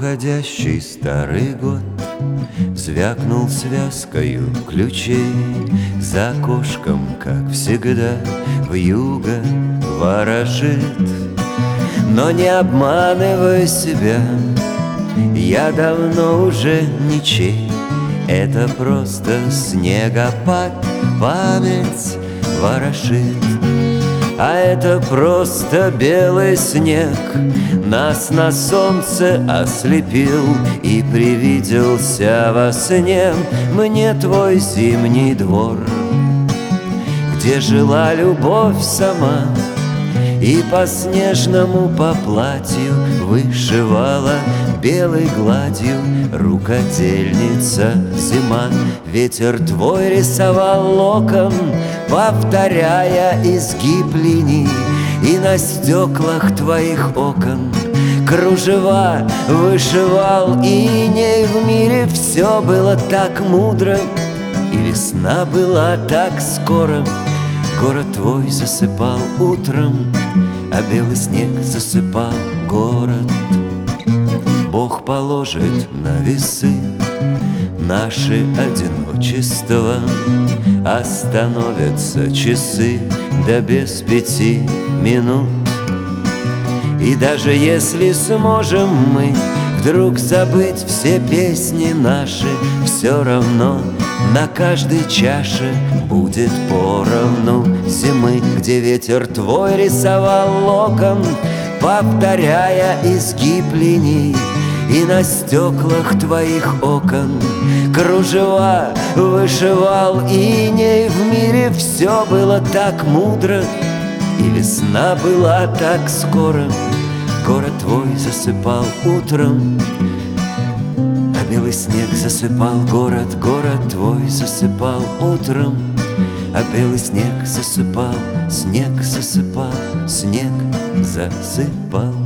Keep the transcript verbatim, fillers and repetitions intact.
Уходящий старый год звякнул связкою ключей. За окошком, как всегда, вьюга ворожит. Но не обманывай себя, я давно уже ничей. Это просто снегопад, память ворошит. А это просто белый снег нас на солнце ослепил, и привиделся во сне мне твой зимний двор, где жила любовь сама и по снежному по платью вышивала белой гладью рукодельница зима. Ветер твой рисовал локон, повторяя изгиб линий, и на стеклах твоих окон кружева вышивал иней. В мире все было так мудро, и весна была так скоро. Город твой засыпал утром, а белый снег засыпал город. Бог положит на весы наше одиночество, остановятся часы да без пяти минут. И даже если сможем мы вдруг забыть все песни наши, все равно на каждой чаше будет поровну зимы, где ветер твой рисовал локон, повторяя изгиб линий, и на стеклах твоих окон кружева вышивал иней. В мире все было так мудро, и весна была так скоро. Город твой засыпал утром, а белый снег засыпал город. Город твой засыпал утром, а белый снег засыпал, снег засыпал, снег засыпал.